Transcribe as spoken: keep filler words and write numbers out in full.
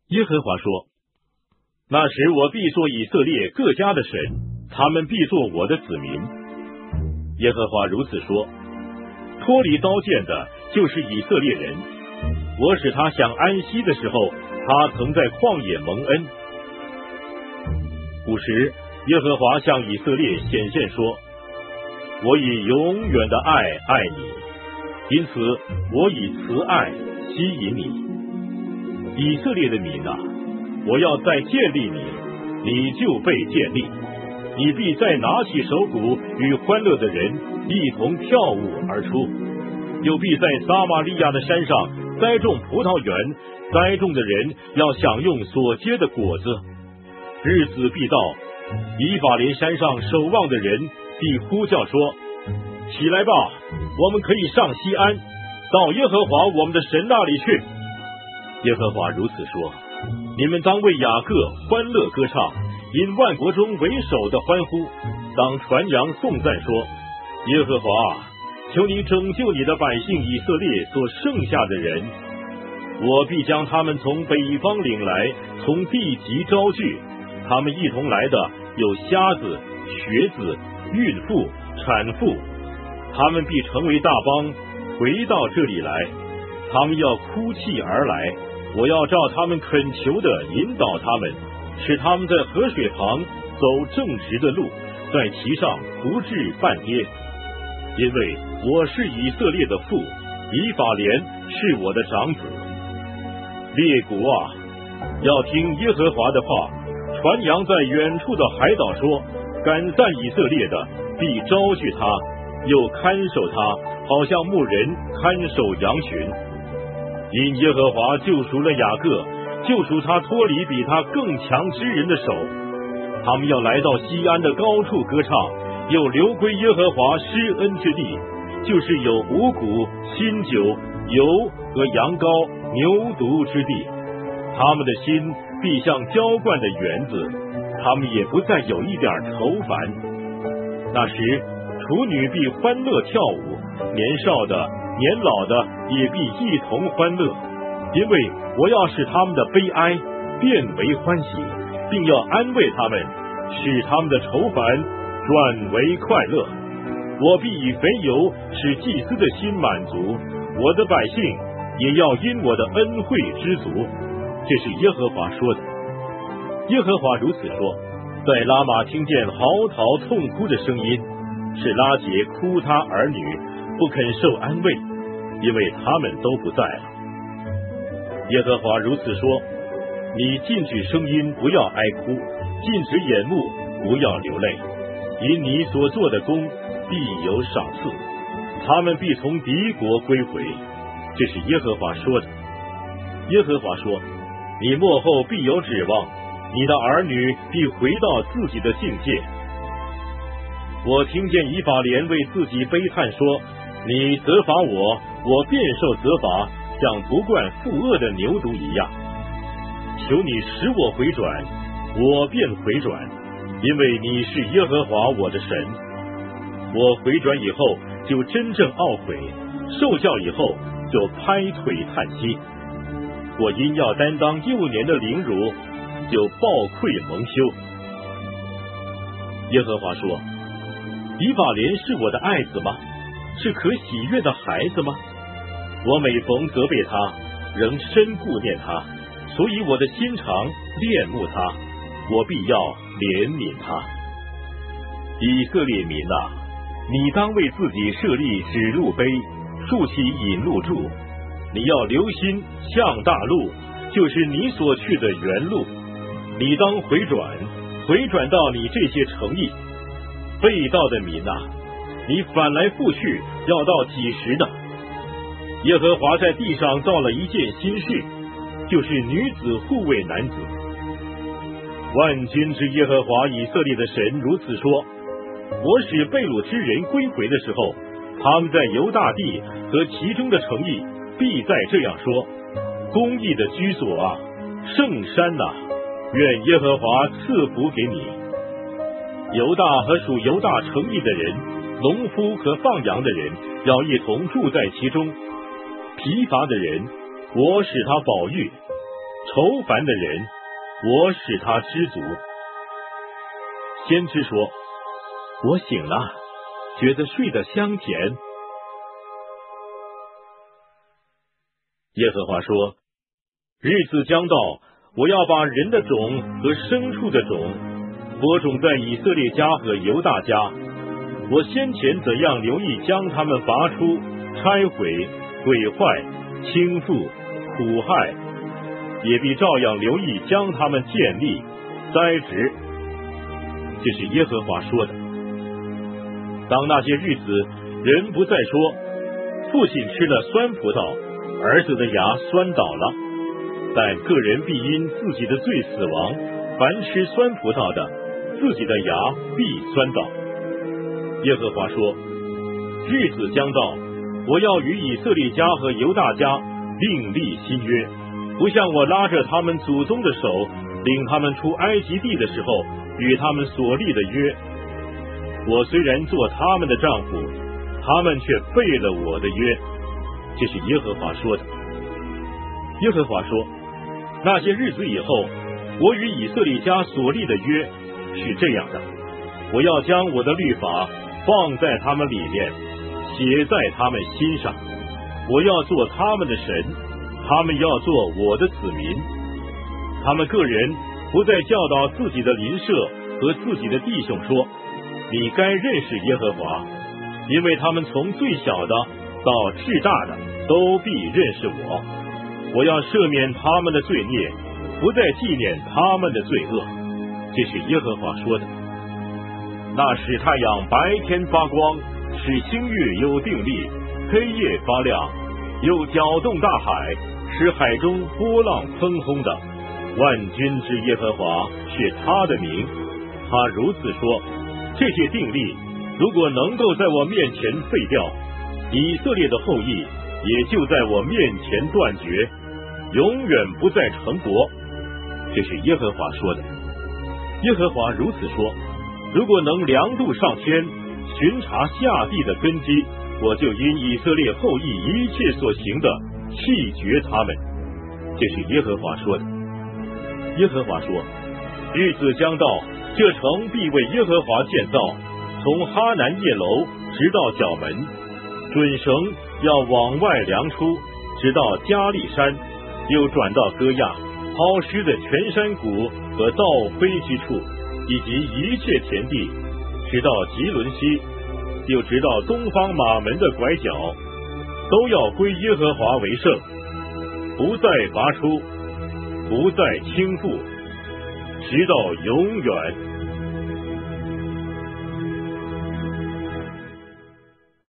耶和华说：那时我必做以色列各家的神，他们必做我的子民。耶和华如此说：脱离刀剑的就是以色列人，我使他享安息的时候，他曾在旷野蒙恩。古时耶和华向以色列显现说：我以永远的爱爱你，因此我以慈爱吸引你。以色列的民啊，我要再建立你，你就被建立，你必再拿起手鼓，与欢乐的人一同跳舞而出，又必在撒玛利亚的山上栽种葡萄园，栽种的人要享用所结的果子。日子必到，以法莲山上守望的人必呼叫说：起来吧，我们可以上西安，到耶和华我们的神那里去。耶和华如此说：你们当为雅各欢乐歌唱，因万国中为首的欢呼，当传扬颂赞说：耶和华啊，求你拯救你的百姓以色列所剩下的人。我必将他们从北方领来，从地极招聚，他们一同来的有瞎子、瘸子、孕妇、产妇，他们必成为大帮，回到这里来，他们要哭泣而来。我要照他们恳求的引导他们，使他们在河水旁走正直的路，在其上不致半跌。因为我是以色列的父，以法莲是我的长子。列国啊，要听耶和华的话，传扬在远处的海岛说：赶散以色列的必招聚他，又看守他，好像牧人看守羊群。因耶和华救赎了雅各，救赎他脱离比他更强之人的手。他们要来到西安的高处歌唱，又流归耶和华施恩之地，就是有五谷、新酒、油和羊羔、牛犊之地。他们的心必像浇灌的园子，他们也不再有一点愁烦。那时处女必欢乐跳舞，年少的年老的也必一同欢乐，因为我要使他们的悲哀变为欢喜，并要安慰他们，使他们的愁烦转为快乐。我必以肥油使祭司的心满足，我的百姓也要因我的恩惠知足。这是耶和华说的。耶和华如此说：在拉玛听见嚎啕痛哭的声音，是拉结哭他儿女，不肯受安慰，因为他们都不在了。耶和华如此说：你禁止声音，不要哀哭；禁止眼目，不要流泪。因你所做的工必有赏赐，他们必从敌国归回。这是耶和华说的。耶和华说：你末后必有指望，你的儿女必回到自己的境界。我听见以法莲为自己悲叹说：你责罚我，我便受责罚，像不惯负恶的牛犊一样。求你使我回转，我便回转，因为你是耶和华我的神。我回转以后就真正懊悔，受教以后就拍腿叹息。我因要担当幼年的凌辱，就抱愧蒙羞。耶和华说：以法莲是我的爱子吗？是可喜悦的孩子吗？我每逢责备他，仍深顾念他，所以我的心肠恋慕他，我必要怜悯他。以色列民啊，你当为自己设立指路碑，竖起引路柱。你要留心向大路，就是你所去的原路。你当回转，回转到你这些诚意。背道的民啊，你反来覆去，要到几时呢？耶和华在地上造了一件新事，就是女子护卫男子。万军之耶和华以色列的神如此说：我使被掳之人归回的时候，他们在犹大地和其中的城邑必再这样说：公义的居所啊，圣山啊，愿耶和华赐福给你。犹大和属犹大城邑的人，农夫和放羊的人，要一同住在其中。疲乏的人，我使他饱飫； 愁烦的人，我使他知足。先知说，我醒了，觉得睡得香甜。耶和华说，日子将到，我要把人的种和牲畜的种播种在以色列家和犹大家。我先前怎样留意将他们拔出、拆毁、毁坏、倾覆、苦害，也必照样留意将他们建立、栽植。这是耶和华说的。当那些日子，人不再说，父亲吃了酸葡萄，儿子的牙酸倒了，但个人必因自己的罪死亡。凡吃酸葡萄的，自己的牙必酸倒。耶和华说，日子将到，我要与以色列家和犹大家另立新约，不像我拉着他们祖宗的手，领他们出埃及地的时候与他们所立的约。我虽然做他们的丈夫，他们却背了我的约。这是耶和华说的。耶和华说，那些日子以后，我与以色列家所立的约是这样的，我要将我的律法放在他们里面，写在他们心上。我要做他们的神，他们要做我的子民。他们个人不再教导自己的邻舍和自己的弟兄说，你该认识耶和华，因为他们从最小的到至大的都必认识我。我要赦免他们的罪孽，不再纪念他们的罪恶。这是耶和华说的。那使太阳白天发光，使星月有定力，黑夜发亮，又搅动大海，使海中波浪喷轰的，万军之耶和华是他的名。他如此说，这些定力如果能够在我面前废掉，以色列的后裔也就在我面前断绝，永远不再成国。这是耶和华说的。耶和华如此说，如果能量度上天，巡查下地的根基，我就因以色列后裔一切所行的弃绝他们。这是耶和华说的。耶和华说，日子将到，这城必为耶和华建造，从哈南叶楼直到角门，准绳要往外量出，直到加利山，又转到歌亚，抛尸的全山谷和倒飞之处，以及一切田地，直到吉伦西，又直到东方马门的拐角，都要归耶和华为圣，不再拔出，不再倾覆，直到永远。